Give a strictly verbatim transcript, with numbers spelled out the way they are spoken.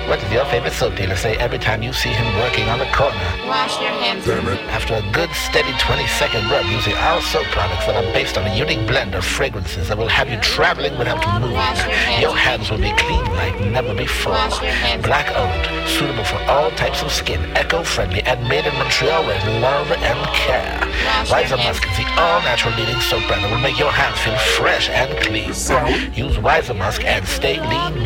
What does your favorite soap dealer say every time you see him working on the corner? Wash your hands. Damn it. After a good, steady twenty-second rub using our soap products that are based on a unique blend of fragrances that will have you traveling without moving, Wash your hands. your hands will be clean like never before. Wash your hands. Black owned, suitable for all types of skin, eco-friendly, and made in Montreal with love and care. Wash your Wiser hands. Musk is the all-natural leading soap brand that will make your hands feel fresh and clean. So? Use Wiser Musk and stay lean.